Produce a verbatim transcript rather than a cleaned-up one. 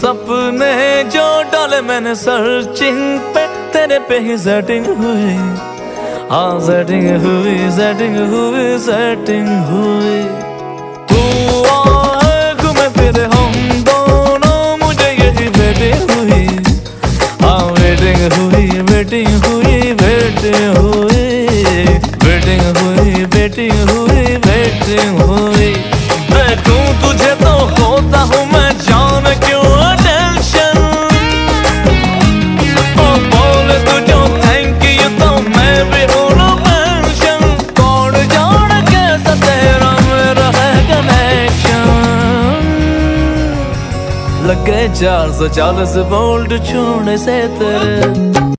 सपने जो डाले मैंने सर्चिंग पे, तेरे पे ही सेटिंग हुई। हाँ सेटिंग हुई, सेटिंग हुई, सेटिंग हुई। तू आए घूमे फिरे हम दोनों, मुझे यही वेटिंग हुई। हाँ वेटिंग हुई, वेटिंग हुई, वेटिंग हुई, वेटिंग हुई, वेटिंग हुई, वेटिंग हुई। देखूं तुझे तो होता हूँ मैं जान क्यों टेंशन। ओ बोले तू जो थैंक यू तो मैं भी हूँ ना मेंशन। कौन जाने कैसा तेरा मेरा है कनेक्शन। लगे चार सौ चालीस वोल्ट छूने से तेरे।